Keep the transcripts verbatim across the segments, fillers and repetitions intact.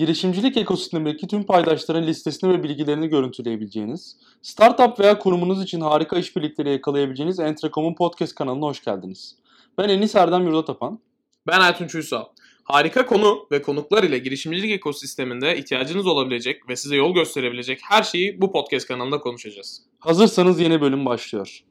girişimcilik ekosistemindeki tüm paydaşların listesini ve bilgilerini görüntüleyebileceğiniz, startup veya kurumunuz için harika işbirlikleri yakalayabileceğiniz Entrecom'un podcast kanalına hoş geldiniz. Ben Enis Erdem Yurdatapan. Ben Ertunç Uysal. Harika konu ve konuklar ile girişimcilik ekosisteminde ihtiyacınız olabilecek ve size yol gösterebilecek her şeyi bu podcast kanalında konuşacağız. Hazırsanız yeni bölüm başlıyor.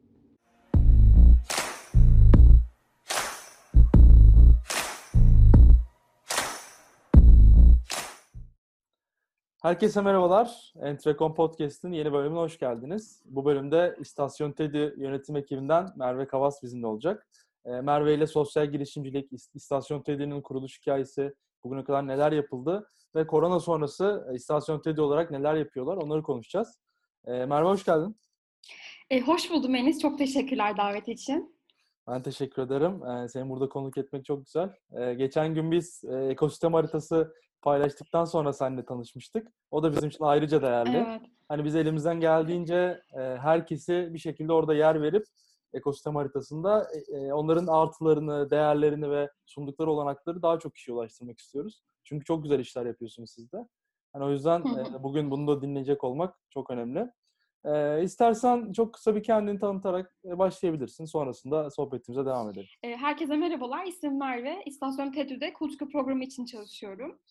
Herkese merhabalar. Entrecom Podcast'ın yeni bölümüne hoş geldiniz. Bu bölümde İstasyon TED'i yönetim ekibinden Merve Kavas bizimle olacak. Merve ile sosyal girişimcilik, İstasyon TED'inin kuruluş hikayesi, bugüne kadar neler yapıldı ve korona sonrası İstasyon TED olarak neler yapıyorlar onları konuşacağız. Merve hoş geldin. E, hoş buldum Enis. Çok teşekkürler davet için. Ben teşekkür ederim. Seni burada konuk etmek çok güzel. Geçen gün biz ekosistem haritası paylaştıktan sonra seninle tanışmıştık. O da bizim için ayrıca değerli. Evet. Hani biz elimizden geldiğince herkesi bir şekilde orada yer verip ekosistem haritasında onların artılarını, değerlerini ve sundukları olanakları daha çok kişiye ulaştırmak istiyoruz. Çünkü çok güzel işler yapıyorsunuz siz de. Yani o yüzden bugün bunu da dinleyecek olmak çok önemli. Ee, istersen çok kısa bir kendini tanıtarak başlayabilirsin. Sonrasında sohbetimize devam edelim. Herkese merhabalar. İsmim Merve. İstasyon TED'de kuluçka programı için çalışıyorum.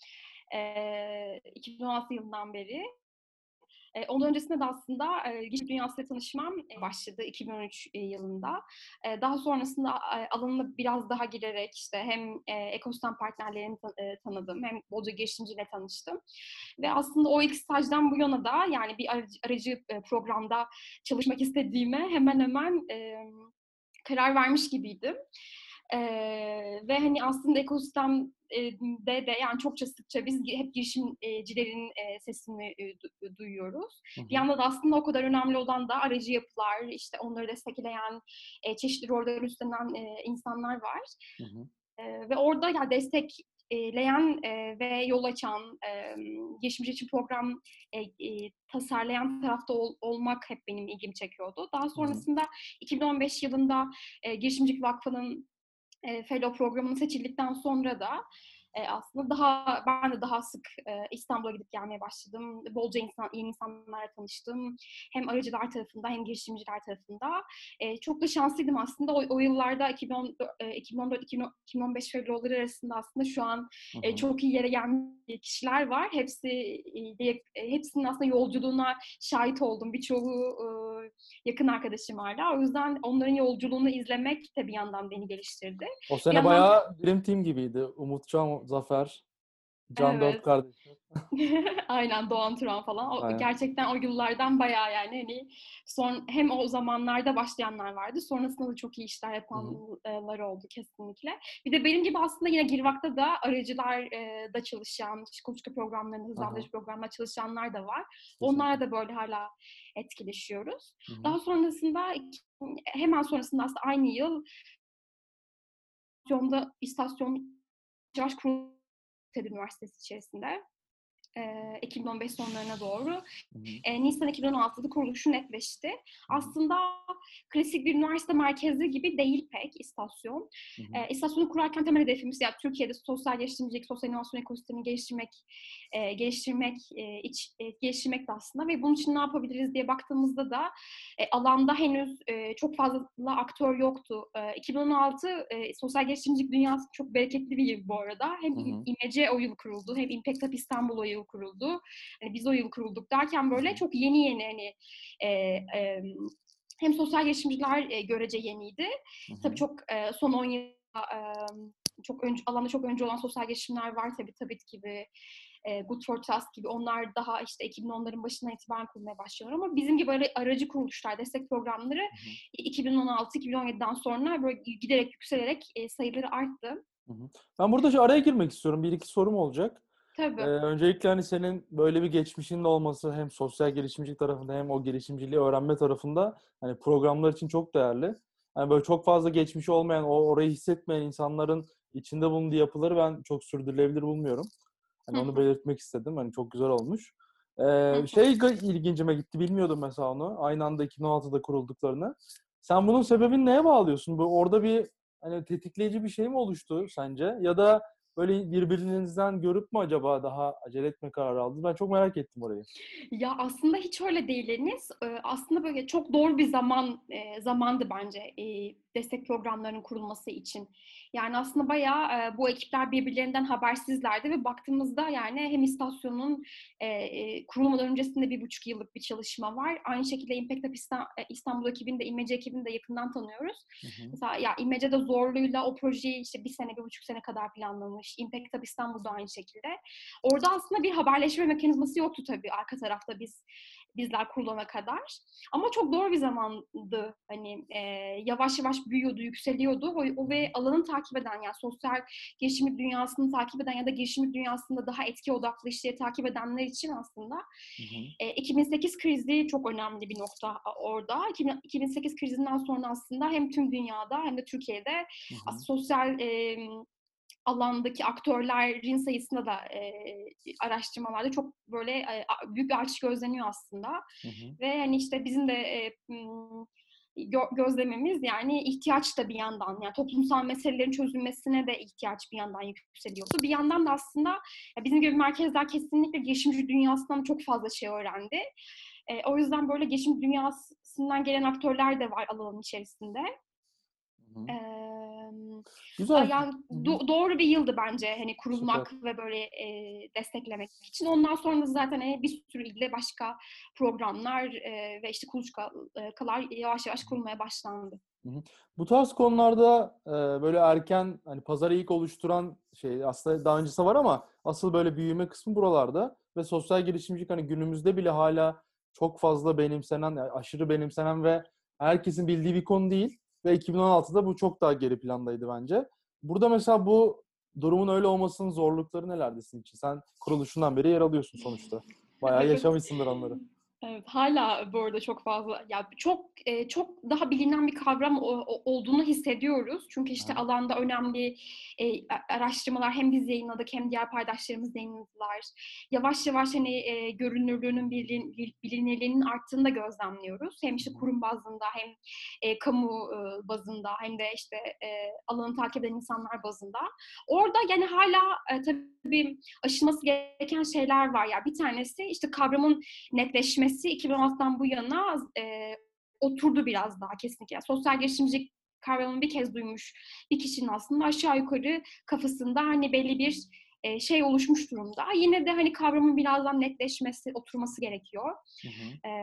Ee, iki bin on altı yılından beri. Ee, ondan öncesinde de aslında e, girişim dünyasıyla tanışmam başladı iki bin on üç yılında. Ee, daha sonrasında e, alanına biraz daha girerek işte hem e, ekosistem partnerlerini ta- e, tanıdım hem bolca girişimciyle tanıştım. Ve aslında o ilk stajdan bu yana da yani bir aracı, aracı e, programda çalışmak istediğime hemen hemen e, karar vermiş gibiydim. Ee, ve hani aslında ekosistemde de yani çokça sıkça biz hep girişimcilerin e, sesini e, du- duyuyoruz. Hı hı. Bir yandan da aslında o kadar önemli olan da aracı yapılar, işte onları destekleyen, e, çeşitli roller üstlenen e, insanlar var. Hı hı. E, ve orada ya destekleyen e, ve yol açan, e, girişimci için program e, e, tasarlayan tarafta ol, olmak hep benim ilgimi çekiyordu. Daha sonrasında hı hı. iki bin on beş yılında e, Girişimcilik Vakfı'nın E, Fellow programına seçildikten sonra da e, aslında daha ben de daha sık e, İstanbul'a gidip gelmeye başladım. Bolca insan, yeni insanlarla tanıştım. Hem aracılar tarafında hem girişimciler tarafında. E, çok da şanslıydım aslında. O, o yıllarda iki bin on dört, e, iki bin on dört iki bin on beş fellow'ları arasında aslında şu an e, çok iyi yere gelmiş kişiler var. Hepsi e, hepsinin aslında yolculuğuna şahit oldum. Birçoğu e, yakın arkadaşım hala. O yüzden onların yolculuğunu izlemek de bir yandan beni geliştirdi. O sene yandan... bayağı Dream Team gibiydi. Umutcan, Zafer, Can evet. Dört kardeşim. Aynen, Doğan Turan falan. O, gerçekten o yıllardan bayağı yani hani son hem o zamanlarda başlayanlar vardı. Sonrasında da çok iyi işler yapanlar oldu kesinlikle. Bir de benim gibi aslında yine Girvak'ta da aracılar e, da çalışan, kuluçka programlarında, hızlandırıcı programlarında çalışanlar da var. Kesinlikle. Onlarla da böyle hala etkileşiyoruz. Hı-hı. Daha sonrasında hemen sonrasında aslında aynı yıl istasyonda istasyon yavaş kuruldu Üniversitesi içerisinde. E, iki bin on beş sonlarına doğru. E, Nisan iki bin on altıda kuruluşu netleşti. Aslında klasik bir üniversite merkezi gibi değil pek istasyon. E, istasyonu kurarken temel hedefimiz yani Türkiye'de sosyal geliştiricilik, sosyal inovasyon ekosistemini geliştirmek, e, geliştirmek, e, iç, e, geliştirmek de aslında ve bunun için ne yapabiliriz diye baktığımızda da e, alanda henüz e, çok fazla aktör yoktu. E, iki bin on altı e, sosyal geliştiricilik dünyası çok bereketli bir yıl bu arada. Hem hı hı. İMECE o yıl kuruldu, hem Impact Hub İstanbul o yıl kuruldu. Yani biz o yıl kurulduk derken böyle çok yeni yeni hani e, e, hem sosyal girişimciler e, görece yeniydi. Hı hı. Tabii çok e, son on yılda e, çok önce, alanda çok önce olan sosyal girişimler var tabii Tabit gibi, e, Good for Trust gibi. Onlar daha işte iki bin onların başından itibaren kurulmaya başlıyorlar ama bizim gibi böyle aracı kuruluşlar, destek programları hı hı. iki bin on altı iki bin on yediden sonra böyle giderek yükselerek e, sayıları arttı. Hı hı. Ben burada şu araya girmek istiyorum. Bir iki sorum olacak. Tabii. Ee, öncelikle hani senin böyle bir geçmişinin olması hem sosyal girişimcilik tarafında hem o girişimciliği öğrenme tarafında hani programlar için çok değerli. Yani böyle çok fazla geçmişi olmayan, o orayı hissetmeyen insanların içinde bulunduğu yapıları ben çok sürdürülebilir bulmuyorum. Hani onu belirtmek istedim. Hani çok güzel olmuş. Ee, şey ilgincime gitti. Bilmiyordum mesela onu. Aynı anda iki bin on altıda kurulduklarını. Sen bunun sebebini neye bağlıyorsun? Bu orada bir hani tetikleyici bir şey mi oluştu sence? Ya da böyle birbirinizden görüp mü acaba daha acele etme kararı aldınız? Ben çok merak ettim orayı. Ya aslında hiç öyle değil Enis. Ee, aslında böyle çok doğru bir zaman e, zamandı bence e, destek programlarının kurulması için. Yani aslında bayağı e, bu ekipler birbirlerinden habersizlerdi ve baktığımızda yani hem istasyonun e, e, kurulmadan öncesinde bir buçuk yıllık bir çalışma var. Aynı şekilde Impact Hub İsta- e, İstanbul ekibini de İmece ekibini de yakından tanıyoruz. Hı hı. Mesela ya İmece'de Zorlu'yla o projeyi işte bir sene, bir buçuk sene kadar planlamış. Impact Hub İstanbul'da aynı şekilde. Orada aslında bir haberleşme mekanizması yoktu tabii arka tarafta biz bizler kurulana kadar. Ama çok doğru bir zamandı. Hani e, yavaş yavaş büyüyordu, yükseliyordu. O, o ve alanı takip eden yani sosyal girişimcilik dünyasını takip eden ya da girişimcilik dünyasında daha etki odaklı işleri takip edenler için aslında Hı hı. e, iki bin sekiz krizi çok önemli bir nokta orada. iki bin sekiz krizinden sonra aslında hem tüm dünyada hem de Türkiye'de Hı hı. aslında sosyal e, alandaki aktörlerin sayısında da e, araştırmalarda çok böyle e, büyük bir artış gözleniyor aslında. Hı hı. Ve hani işte bizim de e, gö- gözlememiz yani ihtiyaç da bir yandan yani toplumsal meselelerin çözülmesine de ihtiyaç bir yandan yükseliyordu. Bir yandan da aslında ya bizim gibi merkezler kesinlikle girişimci dünyasından çok fazla şey öğrendi. E, o yüzden böyle girişimci dünyasından gelen aktörler de var alanın içerisinde. Hı hı. Ee, Güzel. yani Hı hı. do- doğru bir yıldı bence hani Süper. kurulmak ve böyle e, desteklemek için. Ondan sonra da zaten hani bir sürü ilde başka programlar e, ve işte kuluçkalar yavaş yavaş kurulmaya başlandı. Hı hı. Bu tarz konularda e, böyle erken hani pazarı ilk oluşturan şey aslında daha öncesi var ama asıl böyle büyüme kısmı buralarda ve sosyal girişimcilik hani günümüzde bile hala çok fazla benimsenen, yani aşırı benimsenen ve herkesin bildiği bir konu değil ve iki bin on altıda bu çok daha geri plandaydı bence. Burada mesela bu durumun öyle olmasının zorlukları nelerdi sizin için? Sen kuruluşundan beri yer alıyorsun sonuçta. Bayağı Evet. yaşamışsındır onları. Evet, hala bu arada çok fazla, ya çok e, çok daha bilinen bir kavram o- o- olduğunu hissediyoruz. Çünkü işte Aha. alanda önemli e, araştırmalar hem biz yayınladık hem diğer paydaşlarımız yayınladılar. Yavaş yavaş hani e, görünürlüğünün, bilin, bil- bilinirliğinin arttığını da gözlemliyoruz. Hem işte kurum bazında hem e, kamu e, bazında hem de işte e, alanı takip eden insanlar bazında. Orada yani hala e, tabii aşılması gereken şeyler var. Ya bir tanesi işte kavramın netleşmesi iki bin on altıdan bu yana e, oturdu biraz daha kesinlikle. Yani sosyal girişimcilik kavramını bir kez duymuş bir kişinin aslında aşağı yukarı kafasında hani belli bir e, şey oluşmuş durumda. Yine de hani kavramın birazdan netleşmesi, oturması gerekiyor. Hı hı. E,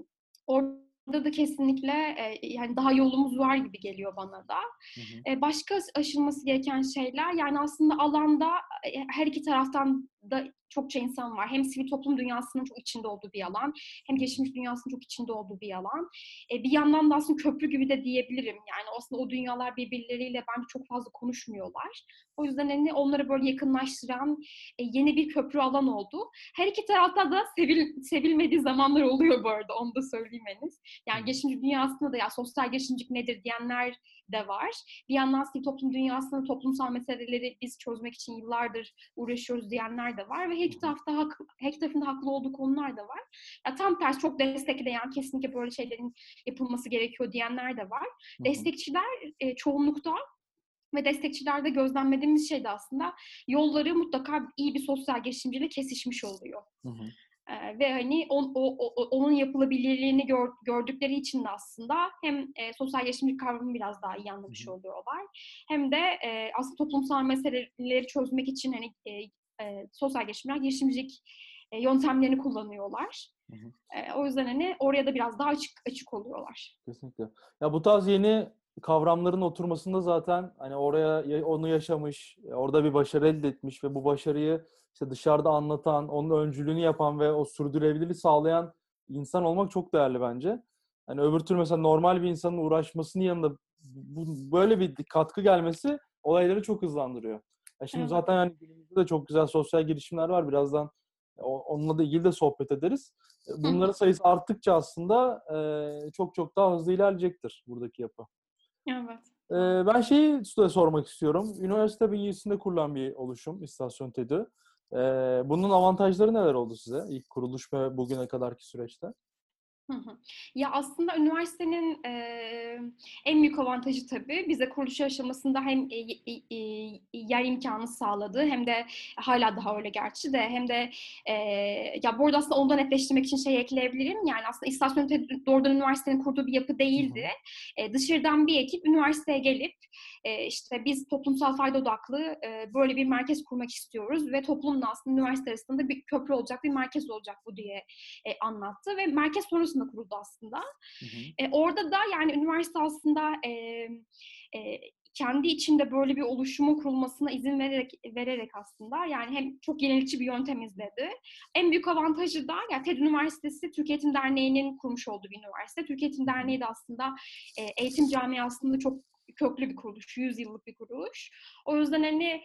orada da kesinlikle e, yani daha yolumuz var gibi geliyor bana da. Hı hı. E, başka aşılması gereken şeyler yani aslında alanda e, her iki taraftan da çokça insan var. Hem sivil toplum dünyasının çok içinde olduğu bir alan, hem gelişmiş dünyasının çok içinde olduğu bir alan. E, bir yandan da aslında köprü gibi de diyebilirim. Yani aslında o dünyalar birbirleriyle bence çok fazla konuşmuyorlar. O yüzden hani onları böyle yakınlaştıran e, yeni bir köprü alan oldu. Her iki tarafta da sevil, sevilmediği zamanlar oluyor bu arada. Onu da söyleyeyim Enis. Yani girişimci dünyasında da ya sosyal girişimcilik nedir diyenler de var. Bir yandan sivil toplum dünyasında toplumsal meseleleri biz çözmek için yıllardır uğraşıyoruz diyenler de var ve her iki tarafta hak, her iki tarafın da haklı olduğu konular da var. Ya tam tersi çok destekleyen kesinlikle böyle şeylerin yapılması gerekiyor diyenler de var. Hı hı. Destekçiler e, çoğunlukta ve destekçilerde gözlemlediğimiz şey de aslında yolları mutlaka iyi bir sosyal girişimciyle kesişmiş oluyor. Hı hı. Ee, ve hani on, o, o, onun yapılabilirliğini gör, gördükleri için de aslında hem e, sosyal girişimcilik kavramını biraz daha iyi Hı anlamış hı. oluyorlar. Hem de e, aslında toplumsal meseleleri çözmek için hani e, e, sosyal girişimler, girişimcilik e, yöntemlerini kullanıyorlar. Hı hı. E, o yüzden hani oraya da biraz daha açık açık oluyorlar. Kesinlikle. Ya bu tarz yeni kavramların oturmasında zaten hani oraya ya- onu yaşamış, orada bir başarı elde etmiş ve bu başarıyı işte dışarıda anlatan, onun öncülüğünü yapan ve o sürdürülebilirliği sağlayan insan olmak çok değerli bence. Hani öbür türlü mesela normal bir insanın uğraşmasının yanında bu, böyle bir katkı gelmesi olayları çok hızlandırıyor. Ya şimdi Evet. zaten hani günümüzde de çok güzel sosyal girişimler var. Birazdan o- onunla da ilgili de sohbet ederiz. Bunların sayısı arttıkça aslında e, çok çok daha hızlı ilerleyecektir buradaki yapı. Evet. E, ben şeyi size sormak istiyorum. Üniversite bünyesinde kurulan bir oluşum, İstasyon TEDÜ. E, bunun avantajları neler oldu size ilk kuruluş ve bugüne kadarki süreçte? Hı hı. Ya, aslında üniversitenin, eee, en büyük avantajı tabii bize kuruluş aşamasında hem, eee, i iii, yer imkânı sağladığı hem de hâlâ daha öyle gerçi de hem de, eee, ya, bu arada aslında onu da netleştirmek için şey ekleyebilirim. Yani, aslında İstasyon TEDÜ doğrudan üniversitenin kurduğu bir yapı Hı değildi. hı. Eee, dışarıdan bir ekip üniversiteye gelip, eee, işte, "Biz toplumsal fayda odaklı, eee, böyle bir merkez kurmak istiyoruz ve toplumla aslında üniversite arasında bir köprü olacak, bir merkez olacak bu." diye, eee, anlattı ve merkez sonrasında kuruldu aslında. Hı hı. Eee, orada da, yani, üniversite aslında, emm, eee, kendi içinde böyle bir oluşumun kurulmasına izin vererek vererek aslında, yani, hem çok yenilikçi bir yöntem izledi. En büyük avantajı da, ya, TED Üniversitesi Türkiye Eğitim Derneği'nin kurmuş olduğu bir üniversite. Türkiye Eğitim Hı hı. Derneği de aslında, eee, eğitim camiasında çok köklü bir kuruluş, yüz yıllık bir kuruluş. O yüzden, hani,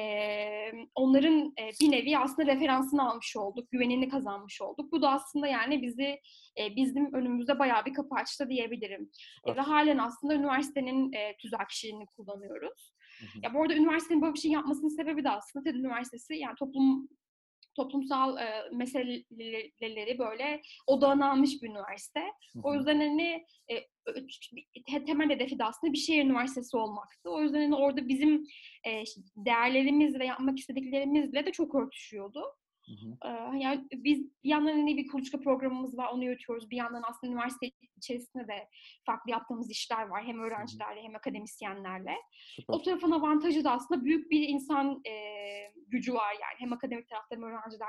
emm, onların, eee, bir nevi aslında referansını almış olduk, güvenini kazanmış olduk. Bu da aslında, yani, bizi, eee, bizim önümüzde bayağı bir kapı açtı diyebilirim. Eee, ve Süper. hâlen aslında üniversitenin, eee, tüzel kişiliğini kullanıyoruz. Hı hı. Ya, bu arada üniversitenin böyle bir şey yapmasının sebebi de aslında TED Üniversitesi, yani, toplum toplumsal, eee, meseleleri, böyle, odağına almış bir üniversite. Hı O hı. yüzden, hani, eee, ö ç te temel hedefi de aslında bir şehir üniversitesi olmaktı. O yüzden, hani, orada bizim, eee, ş değerlerimiz ve yapmak istediklerimizle de çok örtüşüyordu. Hı hı. Eee, yani, biz bir yandan, hani, bir kuluçka programımız var, onu yürütüyoruz. Bir yandan aslında üniversite içerisinde de farklı yaptığımız işler var. Hem Hı hı. öğrencilerle hem akademisyenlerle. O Süper. tarafın avantajı da aslında büyük bir insan, eee, gücü var, yani. Hem akademik tarafta hem öğrenciler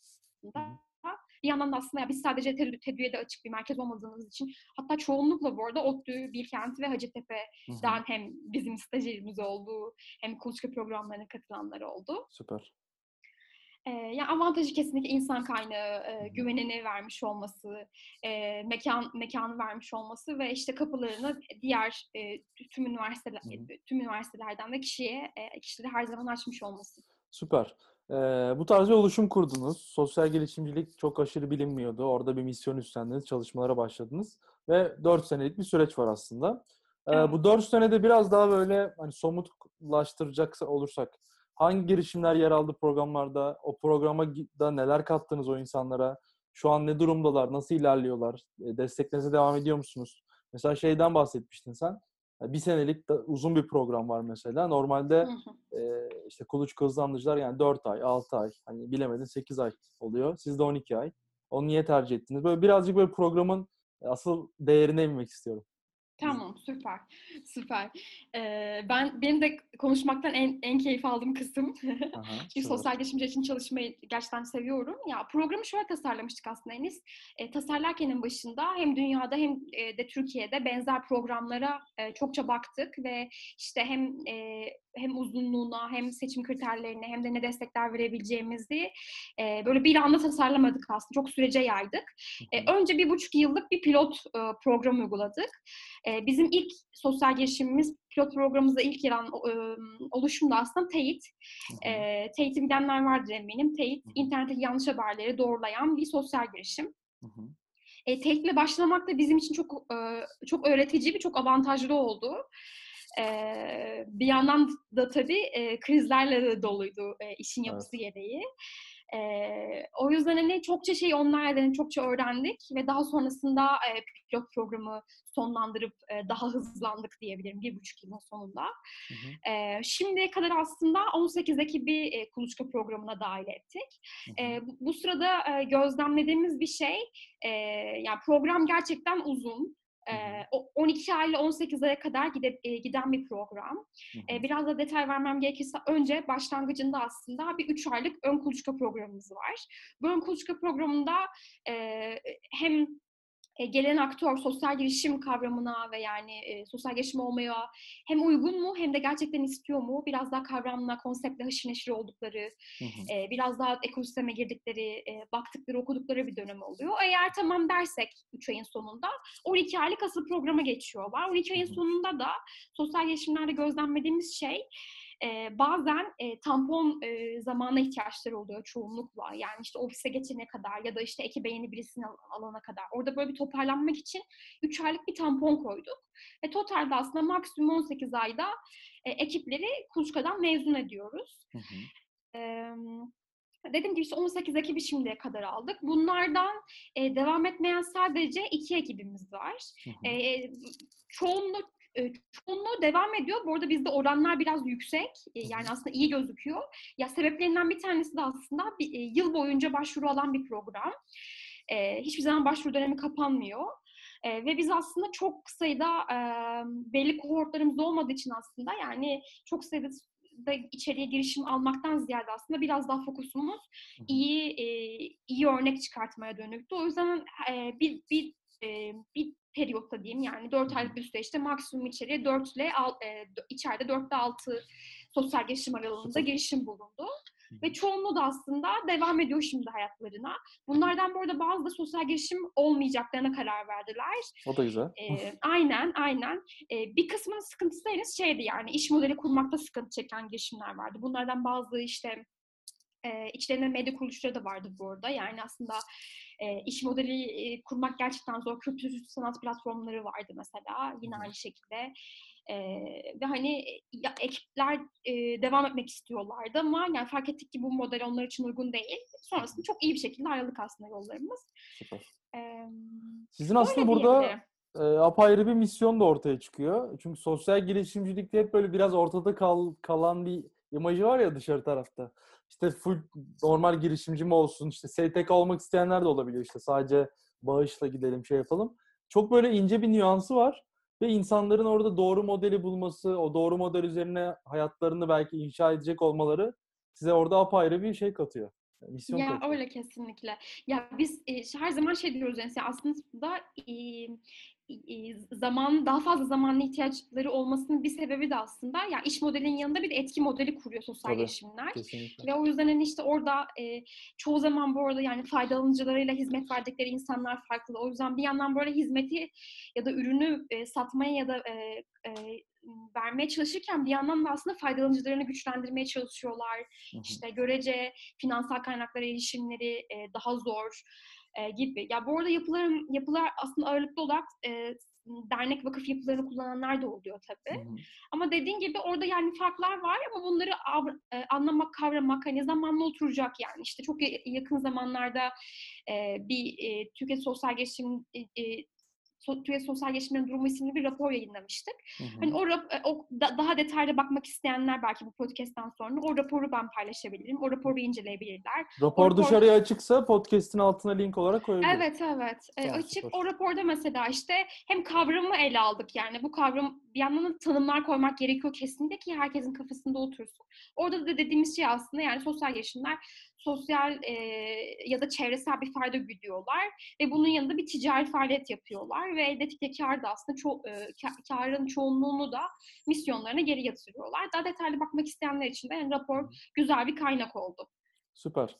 Hı tarafında. hı. Bir yandan da aslında ya, biz sadece TEDÜ TEDÜ'ye de açık bir merkez olmadığımız için hatta çoğunlukla bu arada ODTÜ, Bilkent ve Hı hı. Hacettepe'den hem bizim stajyerimiz oldu hem kuluçka programlarına katılanlar oldu. Süper. Eee, ya, avantajı kesinlikle insan kaynağı, Hı eee, hı. güvenini vermiş olması, eee, mekân mekânı vermiş olması ve, işte, kapılarını diğer, eee, tü tüm üniversiteler Hı hı. tüm üniversitelerden de kişiye, eee, kişilere her zaman açmış olması. Süper. Eee, bu tarz bir oluşum kurdunuz. Sosyal girişimcilik çok aşırı bilinmiyordu. Orada bir misyon üstlendiniz, çalışmalara başladınız ve dört senelik bir süreç var aslında. Eee, bu Evet. dört senede biraz daha böyle, hani, somutlaştıracak olursak hangi girişimler yer aldı programlarda? O programa gi da neler kattınız o insanlara? Şu an ne durumdalar? Nasıl ilerliyorlar? Eee, desteklerinize devam ediyor musunuz? Mesela şeyden bahsetmiştin sen. Ya, bir senelik de uzun bir program var mesela. Hı Normalde hı. Eee, işte kuluçka hızlandırıcılar yani dört ay, altı ay, hani bilemedin sekiz ay oluyor. Siz de on iki ay. Onu niye tercih ettiniz? Böyle birazcık böyle programın asıl değerine inmek istiyorum. Tamam, süper, süper. Eee, ben benim de konuşmaktan en en keyif aldığım kısım. Hı hı, Çünkü süper. sosyal girişimciler için çalışmayı gerçekten seviyorum. Ya, programı şöyle tasarlamıştık aslında Enis. Eee, tasarlarken en başında hem dünyada hem, eee, de Türkiye'de benzer programlara, eee, çokça baktık ve, işte, hem, eee, hem uzunluğuna hem seçim kriterlerine hem de ne destekler verebileceğimizi, eee, böyle bir anda tasarlamadık aslında. Çok sürece yaydık. Hı Eee, hı. önce bir buçuk yıllık bir pilot, ııı, program uyguladık. Eee, bizim ilk sosyal girişimimiz, pilot programımızda ilk yer alan o ımm, oluşum da aslında Teyit. Hı hı. Eee, Teyit'i bilenler vardır eminim. Teyit, Hı hı. internetteki yanlış haberleri doğrulayan bir sosyal girişim. Hı hı. Eee, Teyit'le başlamak da bizim için çok, eee, çok öğretici ve çok avantajlı oldu. Eee, bir yandan da tabii, eee, krizlerle de doluydu, eee, işin yapısı Evet. gereği. Eee, o yüzden, hani, çokça şey onlardan çokça öğrendik ve daha sonrasında, eee, pilot programı sonlandırıp, eee, daha hızlandık diyebilirim bir buçuk yılın sonunda. Hı hı. Eee, şimdiye kadar aslında on sekiz ekibi, eee, kuluçka programına dâhil ettik. Hı hı. Eee, bu bu sırada, eee, gözlemlediğimiz bir şey, eee, ya, program gerçekten uzun. Hı hı. Eee, o on iki ay ile on sekiz aya kadar gide eee, giden bir program. Hı hı. Eee, biraz da detay vermem gerekirse önce başlangıcında aslında bir üç aylık ön kuluçka programımız var. Bu ön kuluçka programında, eee, hem Eee, gelen aktör sosyal girişim kavramına ve yani, eee, sosyal girişim olmaya hem uygun mu hem de gerçekten istiyor mu? Biraz daha kavramla, konseptle haşır neşir oldukları, Hı hı. eee, biraz daha ekosisteme girdikleri, eee, baktıkları, okudukları bir dönem oluyor. Eğer tamam dersek üç ayın sonunda on iki aylık asıl programa geçiyorlar. on iki Hı ayın hı. sonunda da sosyal girişimlerde gözlemlediğimiz şey, eee, bazen, eee, tampon, eee, zamana ihtiyaçları oluyor çoğunlukla. Yani, işte, ofise geçene kadar ya da, işte, ekibe yeni birisini al alana kadar. Orada böyle bir toparlanmak için üç aylık bir tampon koyduk ve totalde aslında maksimum on sekiz ayda, eee, ekipleri kuluçkadan mezun ediyoruz. Hı hı. Emm Dediğim gibi işte on sekiz ekibi şimdiye kadar aldık. Bunlardan e, devam etmeyen sadece iki ekibimiz var. Hı hı. E, çoğunluk e, çoğunluğu devam ediyor. Bu arada bizde oranlar biraz yüksek. E, yani aslında iyi gözüküyor. Ya sebeplerinden bir tanesi de aslında bir, e, yıl boyunca başvuru alan bir program. E, hiçbir zaman başvuru dönemi kapanmıyor. E, ve biz aslında çok sayıda e, belli kohortlarımız olmadığı için aslında yani çok sayıda da içeriye girişim almaktan ziyade aslında biraz daha fokusumuz Hı hı. iyi e, iyi örnek çıkartmaya dönüktü. O yüzden e, bir bir e, bir periyotta diyeyim yani dört Hı hı. aylık bir süreçte maksimum içeriye dört ile e, içeride dört ile altı sosyal gelişim aralığında Süper. girişim bulundu. Hı hı. Ve çoğunluğu da aslında devam ediyor şimdi hayatlarına. Bunlardan bu arada bazı da sosyal gelişim olmayacaklarına karar verdiler. O da güzel. E, aynen, aynen. E, bir kısmının sıkıntısı henüz şeydi yani iş modeli kurmakta sıkıntı çeken girişimler vardı. Bunlardan bazı işte e, içlerinde medya kuruluşları da vardı bu arada. Yani aslında e, iş modeli e, kurmak gerçekten zor. Kültür sanat platformları vardı mesela. Yine aynı şekilde. E, ve hani ya, ekipler e, devam etmek istiyorlardı ama yani fark ettik ki bu model onlar için uygun değil. Sonrasında çok iyi bir şekilde ayrıldık aslında yollarımız. Süper. E, Sizin aslında böyle burada diyebilirim. e, apayrı bir misyon da ortaya çıkıyor. Çünkü sosyal girişimcilikte hep böyle biraz ortada kal, kalan bir imajı var ya dışarı tarafta. İşte full normal girişimci mi olsun, işte S T K olmak isteyenler de olabiliyor işte sadece bağışla gidelim şey yapalım. Çok böyle ince bir nüansı var ve insanların orada doğru modeli bulması, o doğru model üzerine hayatlarını belki inşa edecek olmaları size orada apayrı bir şey katıyor. Misyon Ya katıyor. öyle kesinlikle. Ya biz e, her zaman şey diyoruz yani aslında e, e, zaman daha fazla zamanlı ihtiyaçları olmasının bir sebebi de aslında ya iş modelinin yanında bir de etki modeli kuruyor sosyal Tabii, girişimler. kesinlikle. Ve o yüzden hani işte orada e, çoğu zaman bu arada yani faydalanıcılarıyla hizmet verdikleri insanlar farklı. O yüzden bir yandan böyle hizmeti ya da ürünü e, satmaya ya da e, e, vermeye çalışırken bir yandan da aslında faydalanıcılarını güçlendirmeye çalışıyorlar. Hı hı. İşte görece finansal kaynaklara erişimleri e, daha zor e, gibi. Ya bu arada yapıların yapılar aslında ağırlıklı olarak e, dernek vakıf yapılarını kullananlar da oluyor tabii. Hı hı. Ama dediğin gibi orada yani farklar var ama bunları av, e, anlamak, kavramak hani zamanla oturacak yani. İşte çok yakın zamanlarda e, bir e, Türkiye Sosyal Gelişim e, e, Türkiye Sosyal Gelişimlerin Durumu isimli bir rapor yayınlamıştık. Hı hı. Hani o, rap- o da, daha detaylı bakmak isteyenler belki bu podcast'ten sonra o raporu ben paylaşabilirim. O raporu inceleyebilirler. O Rapor rapor dışarıya açıksa podcast'in altına link olarak koyabiliriz. Evet evet e, Tamam, açık. süper. O raporda mesela işte hem kavramı ele aldık yani bu kavram bir yandan da tanımlar koymak gerekiyor kesinlikle ki herkesin kafasında otursun. Orada da dediğimiz şey aslında yani sosyal girişimler sosyal e, ya da çevresel bir fayda güdüyorlar ve bunun yanında bir ticari faaliyet yapıyorlar ve elde ettikleri kar da aslında ço- e, karın çoğunluğunu da misyonlarına geri yatırıyorlar. Daha detaylı bakmak isteyenler için de yani rapor güzel bir kaynak oldu. Süper.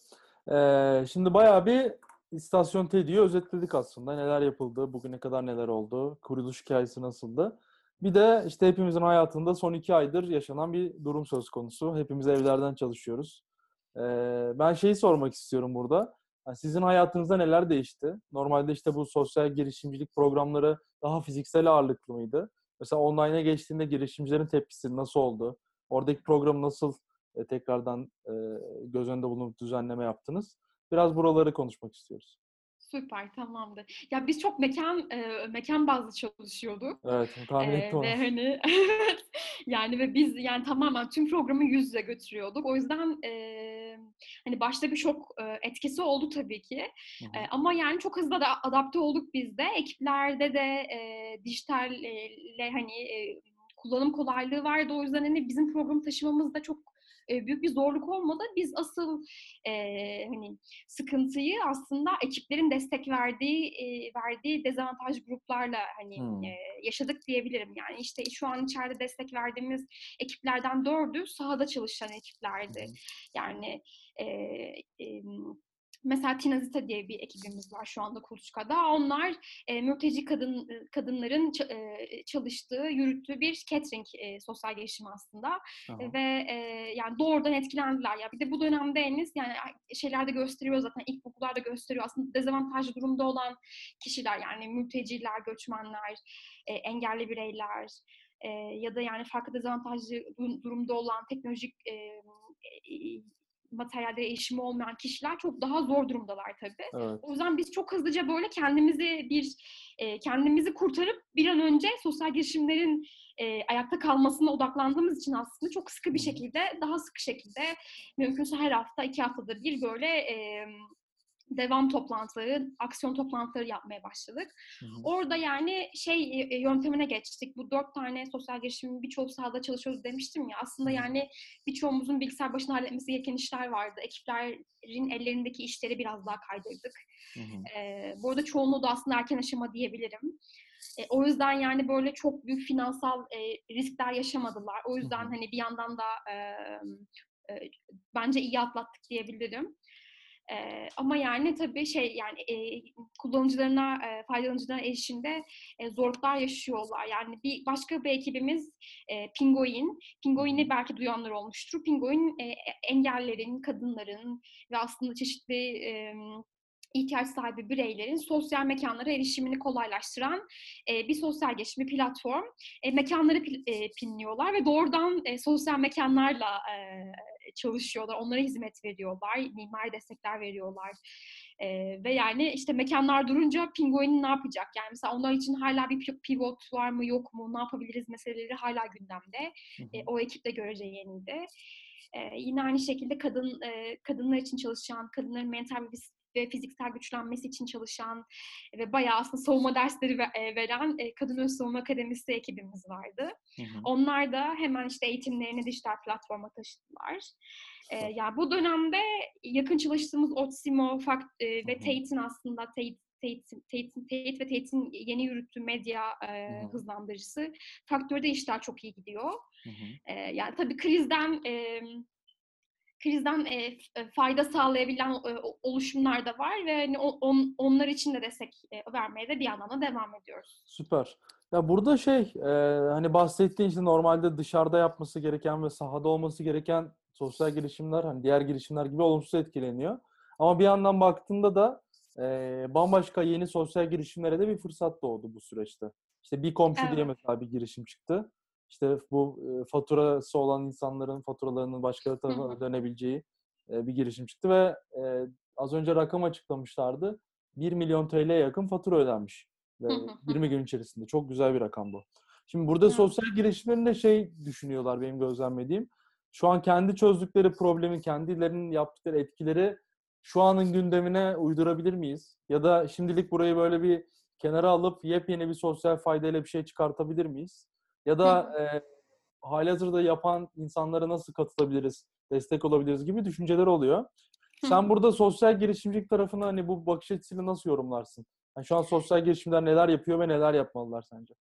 Ee, şimdi bayağı bir istasyon TED'yi özetledik aslında. Neler yapıldı, bugüne kadar neler oldu, kuruluş hikayesi nasıldı. Bir de işte hepimizin hayatında son iki aydır yaşanan bir durum söz konusu. Hepimiz evlerden çalışıyoruz. Ee, ben şeyi sormak istiyorum burada. Yani sizin hayatınızda neler değişti? Normalde işte bu sosyal girişimcilik programları daha fiziksel ağırlıklı mıydı? Mesela online'a geçtiğinde girişimcilerin tepkisi nasıl oldu? Oradaki programı nasıl e, tekrardan e, göz önünde bulunup düzenleme yaptınız? Biraz buraları konuşmak istiyoruz. Süper, tamamdır. Ya biz çok mekan e, mekan bazlı çalışıyorduk. Evet, tahmin ettim E, onu. ve hani yani ve biz yani tamamen tüm programı yüz yüze götürüyorduk. O yüzden e, hani başta bir şok e, etkisi oldu tabii ki. Hı E, hı. ama yani çok hızlı da adapte olduk biz de. Ekiplerde de e, dijitalle hani e, kullanım kolaylığı vardı. O yüzden hani bizim programı taşımamız da çok e, büyük bir zorluk olmadı. Biz asıl e, hani sıkıntıyı aslında ekiplerin destek verdiği e, verdiği dezavantajlı gruplarla hani Hmm. e, yaşadık diyebilirim. Yani işte şu an içeride destek verdiğimiz ekiplerden dördü sahada çalışan ekiplerdi. Yani e, e, mesela Tinazita diye bir ekibimiz var şu anda Kuluçka'da. Onlar e, mülteci kadın kadınların ç- e, çalıştığı, yürüttüğü bir catering e, sosyal gelişim aslında. Aha. Ve e, yani doğrudan etkilendiler. Ya bir de bu dönemde henüz yani şeylerde gösteriyor zaten ilkokullarda gösteriyor aslında dezavantajlı durumda olan kişiler yani mülteciler, göçmenler, e, engelli bireyler e, ya da yani farklı dezavantajlı durumda olan teknolojik e, e, materyallere erişimi olmayan kişiler çok daha zor durumdalar tabii. Evet. O yüzden biz çok hızlıca böyle kendimizi bir e, kendimizi kurtarıp bir an önce sosyal girişimlerin e, ayakta kalmasına odaklandığımız için aslında çok sıkı bir Hı hı. şekilde, daha sıkı şekilde mümkünse her hafta, iki haftada bir böyle e, devam toplantıları, aksiyon toplantıları yapmaya başladık. Hı hı. Orada yani şey e, yöntemine geçtik. Bu dört tane sosyal girişimin birçoğu sahada çalışıyoruz demiştim ya. Aslında Hı hı. yani birçoğumuzun bilgisayar başına halletmesi gereken işler vardı. Ekiplerin ellerindeki işleri biraz daha kaydırdık. Hı hı. E, bu arada çoğunluğu da aslında erken aşama diyebilirim. E, o yüzden yani böyle çok büyük finansal e, riskler yaşamadılar. O Hı yüzden hı. hani bir yandan da e, e, bence iyi atlattık diyebilirim. Ee, ama yani tabii şey yani e, kullanıcılarına, e, faydalanıcılarına erişimde e, zorluklar yaşıyorlar. Yani bir başka bir ekibimiz e, Pingoin. Pingoin'i belki duyanlar olmuştur. Pingoin e, engellerin, kadınların ve aslında çeşitli e, ihtiyaç sahibi bireylerin sosyal mekanlara erişimini kolaylaştıran e, bir sosyal girişim, bir platform. E, mekanları pil, e, pinliyorlar ve doğrudan e, sosyal mekanlarla e, çalışıyorlar, onlara hizmet veriyorlar, mimari destekler veriyorlar. Ee, ve yani işte mekanlar durunca Pingoin ne yapacak? Yani mesela onlar için hala bir pivot var mı yok mu, ne yapabiliriz meseleleri hala gündemde. Hı hı. Ee, o ekip de görece yeniydi. Ee, yine aynı şekilde kadın e, kadınlar için çalışan, kadınların mental ve fiziksel güçlenmesi için çalışan ve bayağı aslında savunma dersleri veren Kadın Öz Savunma Akademisi ekibimiz vardı. Hı hı. Onlar da hemen işte eğitimlerini dijital platforma taşıdılar. Ee, yani bu dönemde yakın çalıştığımız Otsimo Fakt e, ve Tate'in aslında Tate Tate'in Tate ve Tate'in yeni yürüttüğü medya e, hızlandırıcısı Faktör'de işler çok iyi gidiyor. Hı hı. E, yani tabii krizden e, krizden e, fayda sağlayabilen e, oluşumlar da var ve hani on, onlar için de destek e, vermeye de bir yandan da devam ediyoruz. Süper. Ya burada şey e, hani bahsettiğin işte normalde dışarıda yapması gereken ve sahada olması gereken sosyal girişimler hani diğer girişimler gibi olumsuz etkileniyor. Ama bir yandan baktığında da e, bambaşka yeni sosyal girişimlere de bir fırsat doğdu bu süreçte. İşte bir komşu Evet. diye mesela bir girişim çıktı. İşte bu e, faturası olan insanların faturalarının başka tarafa dönebileceği e, bir girişim çıktı ve e, az önce rakam açıklamışlardı. bir milyon T L'ye yakın fatura ödenmiş. Ve yirmi gün içerisinde. Çok güzel bir rakam bu. Şimdi burada Evet. sosyal girişimlerinde şey düşünüyorlar benim gözlemlediğim. Şu an kendi çözdükleri problemi, kendilerinin yaptıkları etkileri şu anın gündemine uydurabilir miyiz? Ya da şimdilik burayı böyle bir kenara alıp yepyeni bir sosyal faydayla bir şey çıkartabilir miyiz? Ya da e, halihazırda yapan insanlara nasıl katılabiliriz, destek olabiliriz gibi düşünceler oluyor. Sen burada sosyal girişimcilik tarafını hani bu bakış açısıyla nasıl yorumlarsın? Yani şu an sosyal girişimler neler yapıyor ve neler yapmalılar sence?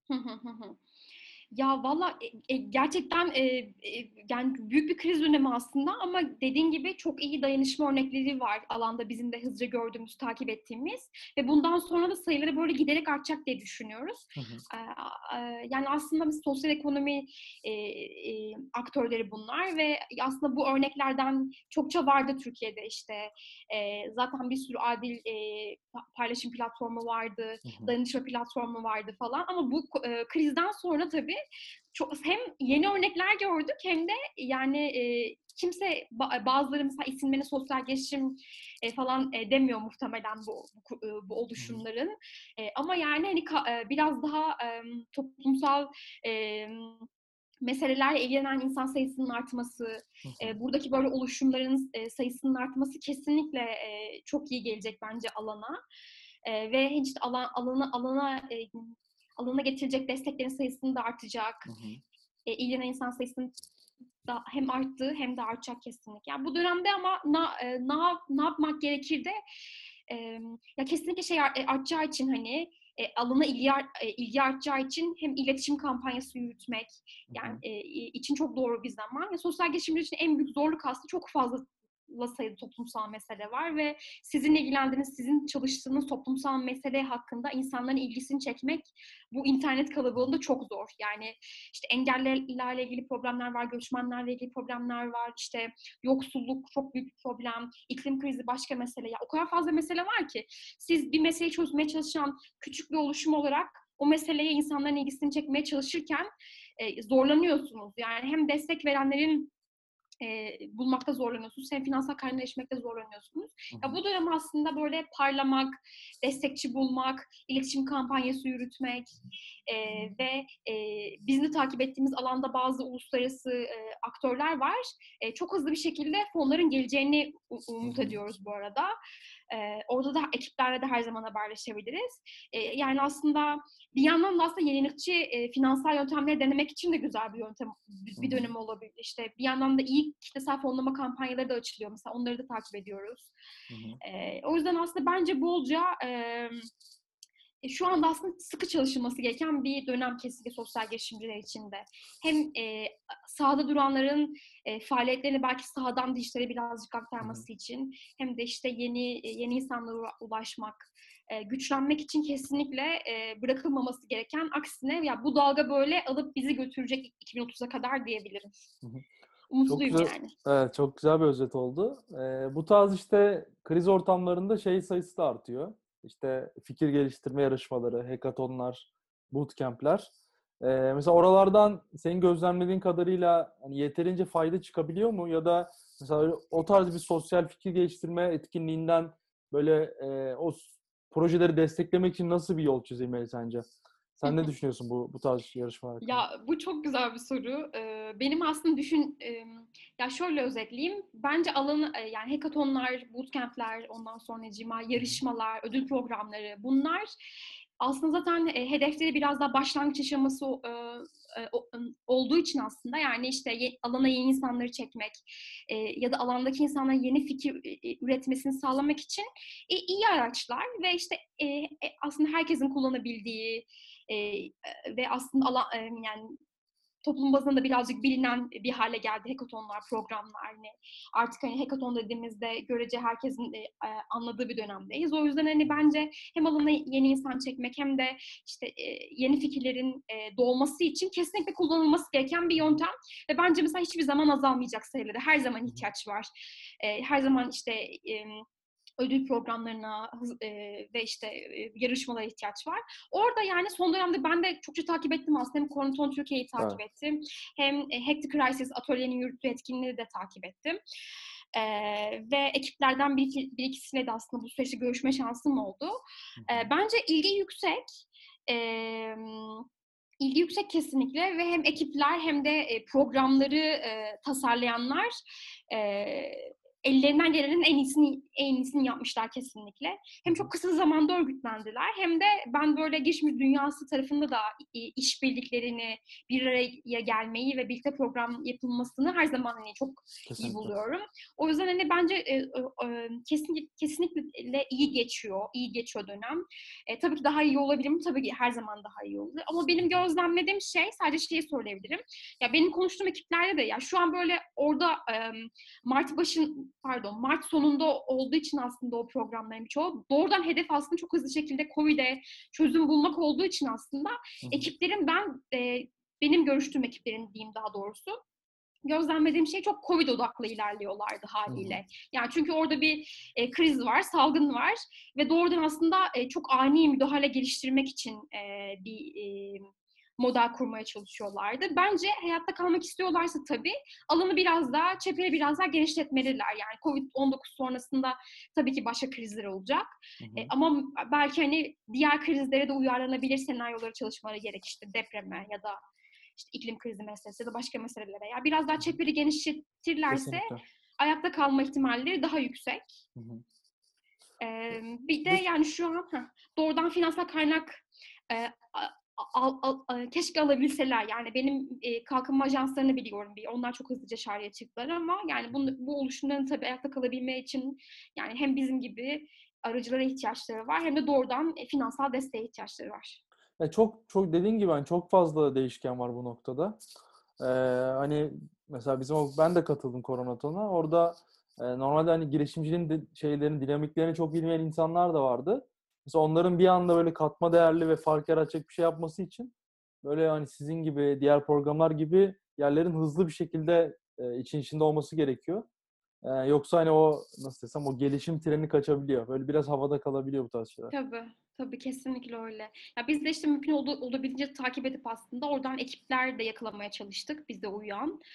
Ya valla e, e, gerçekten e, e, yani büyük bir kriz dönemi aslında ama dediğin gibi çok iyi dayanışma örnekleri var alanda bizim de hızlıca gördüğümüz, takip ettiğimiz ve bundan sonra da sayıları böyle giderek artacak diye düşünüyoruz. Hı hı. E, e, yani aslında biz sosyal ekonomi e, e, aktörleri bunlar ve aslında bu örneklerden çokça vardı Türkiye'de işte e, zaten bir sürü adil e, paylaşım platformu vardı, hı hı. dayanışma platformu vardı falan ama bu e, krizden sonra tabii çok, hem yeni örnekler gördük hem de yani e, kimse bazıları mesela isimlerini sosyal girişim e, falan e, demiyor muhtemelen bu bu, bu oluşumların e, ama yani hani ka, e, biraz daha e, toplumsal e, meselelerle ilgilenen insan sayısının artması, e, buradaki böyle oluşumların e, sayısının artması kesinlikle e, çok iyi gelecek bence alana e, ve işte alan alana alana e, alana getirecek desteklerin sayısının da artacak. Hı hı. E, ilgilenen insan sayısının da hem arttığı hem de artacak kesinlikle. Yani bu dönemde ama na, e, na, ne yapmak gerekir de e, ya kesinlikle şey artacağı için hani e, alana ilgi, e, ilgi artacağı için hem iletişim kampanyası yürütmek yani e, için çok doğru bir zaman. Ya, sosyal girişimciler için en büyük zorluk aslında çok fazla sayıda toplumsal mesele var ve sizin ilgilendiğiniz, sizin çalıştığınız toplumsal mesele hakkında insanların ilgisini çekmek bu internet kalabalığında çok zor. Yani işte engellilerle ilgili problemler var, göçmenlerle ilgili problemler var, işte yoksulluk çok büyük bir problem, iklim krizi başka mesele. Ya o kadar fazla mesele var ki siz bir meseleyi çözmeye çalışan küçük bir oluşum olarak o meseleye insanların ilgisini çekmeye çalışırken e, zorlanıyorsunuz. Yani hem destek verenlerin e, bulmakta zorlanıyorsunuz, hem finansal kaynağı erişmekte zorlanıyorsunuz. Hı Ya hı. bu dönem aslında böyle parlamak, destekçi bulmak, iletişim kampanyası yürütmek e, ve e, bizim de takip ettiğimiz alanda bazı uluslararası e, aktörler var. E, çok hızlı bir şekilde fonların geleceğini u- Hı umut hı. ediyoruz bu arada. E, orada da ekiplerle de her zaman haberleşebiliriz. E, yani aslında bir yandan da aslında yenilikçi e, finansal yöntemleri denemek için de güzel bir yöntem, Hı bir hı. dönem olabilir. İşte bir yandan da iyi kitlesel fonlama kampanyaları da açılıyor. Mesela onları da takip ediyoruz. Hı hı. E, o yüzden aslında bence bolca e, şu anda aslında sıkı çalışılması gereken bir dönem kesinlikle sosyal girişimciler için de. Hem e, sahada duranların e, faaliyetlerini belki sahadan dijitale birazcık Hı hı. aktarması için, hem de işte yeni yeni insanlara ulaşmak, e, güçlenmek için kesinlikle e, bırakılmaması gereken, aksine ya bu dalga böyle alıp bizi götürecek iki bin otuza kadar diyebilirim. Hı hı. Çok Umutluyum güzel, yani. evet, çok güzel bir özet oldu. Ee, bu tarz işte kriz ortamlarında şey sayısı da artıyor. İşte fikir geliştirme yarışmaları, hackathonlar, bootcamp'ler. Ee, mesela oralardan senin gözlemlediğin kadarıyla hani yeterince fayda çıkabiliyor mu? Ya da mesela o tarz bir sosyal fikir geliştirme etkinliğinden böyle e, o s- projeleri desteklemek için nasıl bir yol çizilmeli sence? Sen ne düşünüyorsun bu bu tarz yarışmalar hakkında? Ya bu çok güzel bir soru. Ee, benim aslında düşün, e, ya şöyle özetleyeyim. Bence alanı, e, yani hackathonlar, bootcamp'ler, ondan sonra cima, Hı hı. yarışmalar, ödül programları, bunlar aslında zaten e, hedefleri biraz daha başlangıç aşaması e, e, o- olduğu için aslında, yani işte ye- alana yeni insanları çekmek e, ya da alandaki insanların yeni fikir e, üretmesini sağlamak için e, iyi araçlar ve işte e, e, aslında herkesin kullanabildiği e, ve aslında alan, e, yani toplum bazında da birazcık bilinen bir hale geldi hackathonlar, programlar. Hani artık hani hackathon dediğimizde görece herkesin e, anladığı bir dönemdeyiz. O yüzden hani bence hem alana yeni insan çekmek hem de işte e, yeni fikirlerin e, doğması için kesinlikle kullanılması gereken bir yöntem ve bence mesela hiçbir zaman azalmayacak sayıları. Her zaman ihtiyaç var. E, her zaman işte e, ödül programlarına e, ve işte e, yarışmalara ihtiyaç var. Orada yani son dönemde ben de çokça takip ettim aslında. Hem Kornaton Türkiye'yi takip Evet. ettim. Hem e, Hack the Crisis atölyenin yürüttüğü etkinliği de takip ettim. E, ve ekiplerden bir, iki, bir ikisiyle de aslında bu süreçte görüşme şansım oldu. Hı E, hı. bence ilgi yüksek. E, ilgi yüksek kesinlikle ve hem ekipler hem de e, programları e, tasarlayanlar e, ellerinden gelenin en iyisini en iyisini yapmışlar kesinlikle. Hı Hem hı. çok kısa zamanda örgütlendiler hem de ben böyle girişimci dünyası tarafında da işbirliklerini, bir araya gelmeyi ve birlikte program yapılmasını her zaman hani çok iyi Kesinlikle. buluyorum. O yüzden hani bence e, e, kesinlikle kesinlikle iyi geçiyor, iyi geçiyor dönem. E, tabii ki daha iyi olabilir mi? Tabii ki her zaman daha iyi olur. Ama benim gözlemlediğim şey, sadece şeyi söyleyebilirim. Ya benim konuştuğum ekiplerde de ya şu an böyle orada e, Mart başın pardon Mart sonunda olduğu için aslında o programların birçoğu doğrudan hedef aslında çok hızlı şekilde Covid'e çözüm bulmak olduğu için aslında Hı hı. ekiplerin ben e, benim görüştüğüm ekiplerin diyeyim daha doğrusu gözlemlediğim şey çok Covid odaklı ilerliyorlardı Hı hı. haliyle. Yani çünkü orada bir e, kriz var, salgın var ve doğrudan aslında e, çok ani müdahale geliştirmek için e, bir e, model kurmaya çalışıyorlardı. Bence hayatta kalmak istiyorlarsa tabii alanı biraz daha, çeperi biraz daha genişletmeliler. Yani Covid on dokuz sonrasında tabii ki başka krizler olacak. Hı E, hı. ama belki hani diğer krizlere de uyarlanabilir senaryoları çalışmaları gerek, işte depreme ya da işte iklim krizi meselesi ya da başka meselelere. Ya biraz daha çeperi genişletirlerse Kesinlikle. ayakta kalma ihtimalleri daha yüksek. Hı hı. Ee, bir de Bir de yani şu an heh, doğrudan finansal kaynak e, al, al, al, keşke alabilseler. Yani benim e, kalkınma ajanslarını biliyorum. Bir, onlar çok hızlıca çağrıya çıktılar ama yani bu, bu oluşumların tabii ayakta kalabilme için yani hem bizim gibi aracılara ihtiyaçları var hem de doğrudan e, finansal desteğe ihtiyaçları var. ya çok çok dediğin gibi hani çok fazla değişken var bu noktada. Ee, hani mesela bizim o, ben de katıldım Koronatona. Orada e, normalde hani girişimciliğin de, şeylerin dinamiklerini çok bilmeyen insanlar da vardı. Mesela onların bir anda böyle katma değerli ve fark yaratacak bir şey yapması için böyle hani sizin gibi diğer programlar gibi yerlerin hızlı bir şekilde e, için içinde olması gerekiyor. E, yoksa hani o nasıl desem o gelişim treni kaçabiliyor. Böyle biraz havada kalabiliyor bu tarz şeyler. Tabii, tabii kesinlikle öyle. Ya biz de işte mümkün olduğu, olabildiğince takip edip aslında oradan ekipler de yakalamaya çalıştık bize uyan.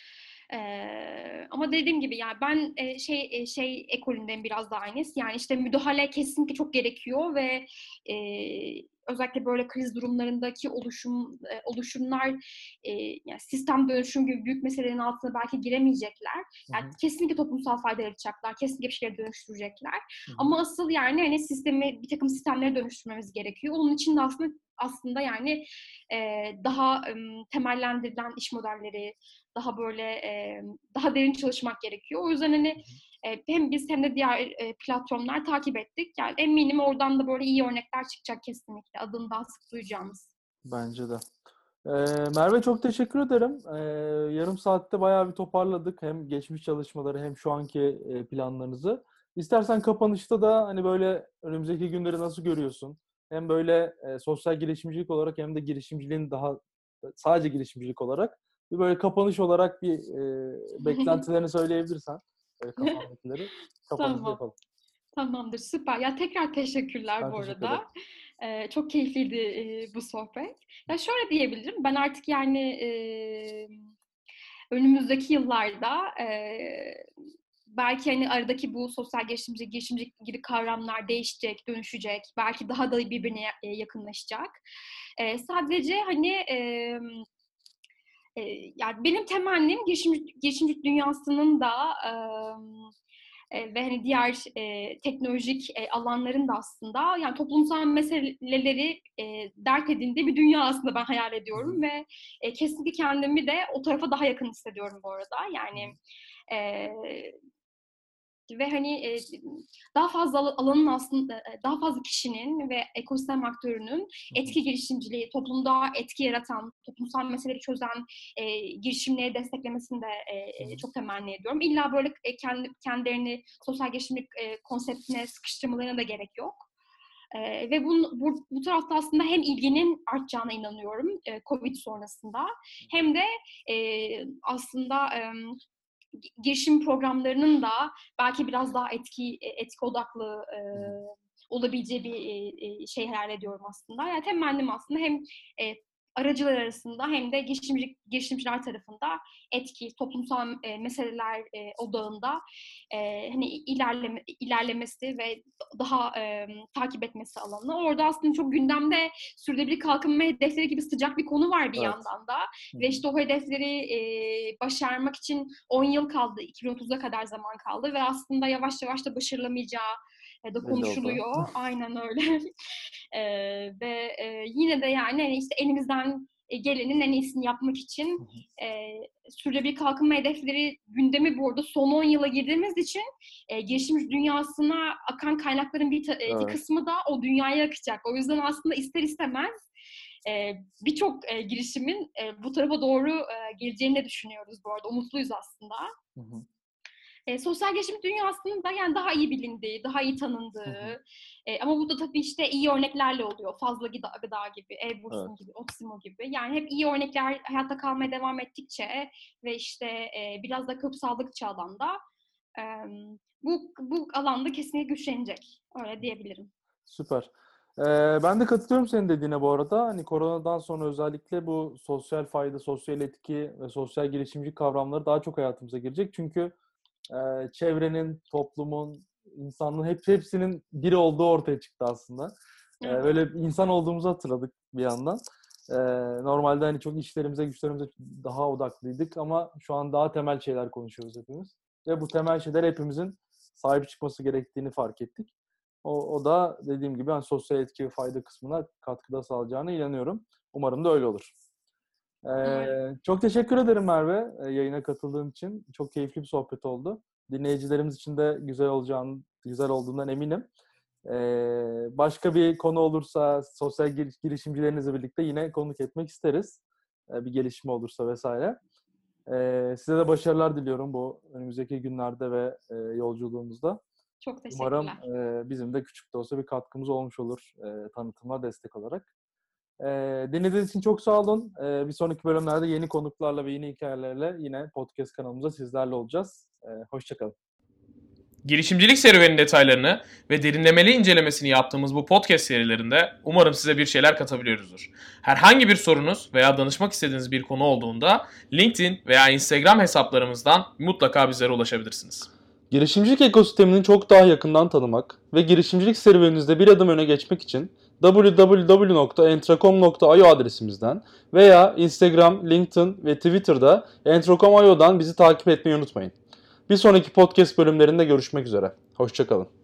Ee, ama dediğim gibi yani ben e, şey e, şey ekolündeyim biraz daha aynısı. Yani işte müdahale kesinlikle çok gerekiyor ve e, özellikle böyle kriz durumlarındaki oluşum e, oluşumlar e, yani sistem dönüşüm gibi büyük meselelerin altına belki giremeyecekler. Hı Yani hı. kesinlikle toplumsal fayda yaratacaklar, kesinlikle bir şeyleri dönüştürecekler. Hı hı. Ama asıl yani hani sistemi bir takım sistemleri dönüştürmemiz gerekiyor. Onun için de aslında aslında yani e, daha e, temellendirilen iş modelleri, daha böyle e, daha derin çalışmak gerekiyor. O yüzden hani e, hem biz hem de diğer e, platformlar takip ettik. Yani eminim oradan da böyle iyi örnekler çıkacak kesinlikle. Adını daha sık duyacağımız. Bence de. Ee, Merve çok teşekkür ederim. Ee, yarım saatte bayağı bir toparladık. Hem geçmiş çalışmaları hem şu anki e, planlarınızı. İstersen kapanışta da hani böyle önümüzdeki günleri nasıl görüyorsun? Hem böyle e, sosyal girişimcilik olarak hem de girişimciliğin daha sadece girişimcilik olarak bir böyle kapanış olarak bir e, beklentilerini söyleyebilirsen böyle kafandakileri kapanışı Tamam. yapalım. Tamamdır, süper. Ya tekrar teşekkürler Ben bu teşekkür ederim. arada. Ee, çok keyifliydi e, bu sohbet. Ya şöyle diyebilirim, ben artık yani e, önümüzdeki yıllarda e, belki hani aradaki bu sosyal girişimcilik, girişimcilik gibi kavramlar değişecek, dönüşecek. Belki daha da birbirine e, yakınlaşacak. E, sadece hani e, e, yani benim temennim girişimcilik, girişimcilik dünyasının da e, e, ve hani diğer e, teknolojik e, alanların da aslında yani toplumsal meseleleri e, dert edindiği bir dünya aslında ben hayal Hı hı. ediyorum ve e, kesinlikle kendimi de o tarafa daha yakın hissediyorum bu arada. Hı Yani hı. e, ve hani e, daha fazla alanın aslında e, daha fazla kişinin ve ekosistem aktörünün Hı hı. etki girişimciliği, toplumda etki yaratan, toplumsal meseleleri çözen e, girişimleri desteklemesini de e, Hı e, hı. çok temenni ediyorum. İlla böyle e, kendi kendilerini sosyal girişimcilik e, konseptine sıkıştırmalarına da gerek yok. E, ve bu, bu, bu tarafta aslında hem ilginin artacağına inanıyorum e, Covid sonrasında hem de e, aslında e, girişim programlarının da belki biraz daha etki etki odaklı e, Hı hı. olabileceği bir e, şey hayal ediyorum aslında. Yani temennim aslında hem e, aracılar arasında hem de girişimcilik, girişimciler tarafında etki, toplumsal e, meseleler e, odağında e, hani ilerleme, ilerlemesi ve daha e, takip etmesi alanı. Orada aslında çok gündemde sürdürülebilir kalkınma hedefleri gibi sıcak bir konu var bir Evet. yandan da. Hı Ve hı. işte o hedefleri e, başarmak için on yıl kaldı, iki bin otuza kadar zaman kaldı ve aslında yavaş yavaş da başarılamayacağı e, da Belli oldu. konuşuluyor. Aynen öyle. e, ve e, yine de yani hani işte elimizden e, gelenin en iyisini yapmak Hı için hı. e, sürdürülebilir kalkınma hedefleri gündemi bu arada son on yıla girdiğimiz için e, gelişmiş dünyasına akan kaynakların bir, ta, e, bir Evet. kısmı da o dünyaya akacak. O yüzden aslında ister istemez e, birçok e, girişimin e, bu tarafa doğru e, geleceğini de düşünüyoruz bu arada. Umutluyuz aslında. Hı hı. E, sosyal gelişim dünyasının da yani daha iyi bilindiği, daha iyi Hı hı. tanındığı e, ama bu da tabii işte iyi örneklerle oluyor. Fazla Gıda, Gıda gibi, Evet. Elbursun gibi, Oximo gibi. Yani hep iyi örnekler hayatta kalmaya devam ettikçe ve işte e, biraz da kök saldıkça alanda e, bu, bu alanda kesinlikle güçlenecek. Öyle diyebilirim. Süper. Ee, ben de katılıyorum senin dediğine bu arada. Hani koronadan sonra özellikle bu sosyal fayda, sosyal etki ve sosyal girişimci kavramları daha çok hayatımıza girecek. Çünkü e, çevrenin, toplumun, insanlığın hep hepsinin biri olduğu ortaya çıktı aslında. Ee, Evet. böyle insan olduğumuzu hatırladık bir yandan. Ee, normalde hani çok işlerimize, güçlerimize daha odaklıydık ama şu an daha temel şeyler konuşuyoruz hepimiz. Ve bu temel şeyler hepimizin sahip çıkması gerektiğini fark ettik. O, o da dediğim gibi hani sosyal etki ve fayda kısmına katkıda sağlayacağına inanıyorum. Umarım da öyle olur. Umarım. Ee, çok teşekkür ederim Merve e, yayına katıldığın için. Çok keyifli bir sohbet oldu. Dinleyicilerimiz için de güzel olacağını, güzel olduğundan eminim. Ee, başka bir konu olursa sosyal gir- girişimcilerinizle birlikte yine konuk etmek isteriz. Ee, bir gelişme olursa vesaire. Ee, size de başarılar diliyorum bu önümüzdeki günlerde ve e, yolculuğumuzda. Çok Umarım teşekkürler. e, bizim de küçük de olsa bir katkımız olmuş olur e, tanıtıma destek olarak. E, dinlediğiniz için çok sağ olun. E, bir sonraki bölümlerde yeni konuklarla ve yeni hikayelerle yine podcast kanalımızda sizlerle olacağız. E, hoşça kalın. Girişimcilik serüveninin detaylarını ve derinlemeli incelemesini yaptığımız bu podcast serilerinde umarım size bir şeyler katabiliyoruzdur. Herhangi bir sorunuz veya danışmak istediğiniz bir konu olduğunda LinkedIn veya Instagram hesaplarımızdan mutlaka bizlere ulaşabilirsiniz. Girişimcilik ekosistemini çok daha yakından tanımak ve girişimcilik serüveninizde bir adım öne geçmek için double-u double-u double-u nokta entracom nokta io adresimizden veya Instagram, LinkedIn ve Twitter'da entracom nokta io'dan bizi takip etmeyi unutmayın. Bir sonraki podcast bölümlerinde görüşmek üzere. Hoşça kalın.